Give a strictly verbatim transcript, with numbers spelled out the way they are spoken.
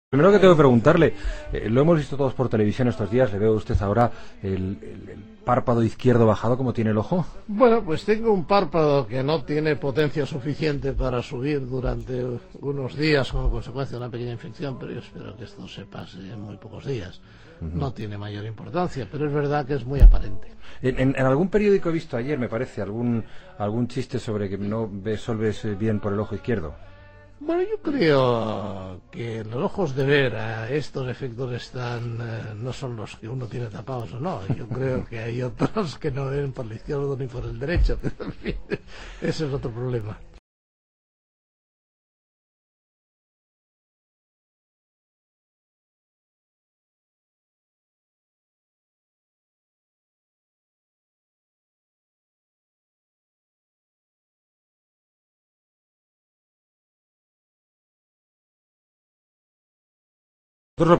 Primero que tengo que preguntarle, eh, lo hemos visto todos por televisión estos días, le veo a usted ahora el, el, el párpado izquierdo bajado, ¿cómo tiene el ojo? Bueno, pues tengo un párpado que no tiene potencia suficiente para subir durante unos días como consecuencia de una pequeña infección, pero yo espero que esto se pase en muy pocos días. Uh-huh. No tiene mayor importancia, pero es verdad que es muy aparente. En, en, en algún periódico he visto ayer, me parece, algún, algún chiste sobre que no resuelves bien por el ojo izquierdo. Bueno, yo creo que los ojos de ver a estos efectos están eh, no son los que uno tiene tapados o no. Yo creo que hay otros que no ven por el izquierdo ni por el derecho, pero en fin, ese es otro problema.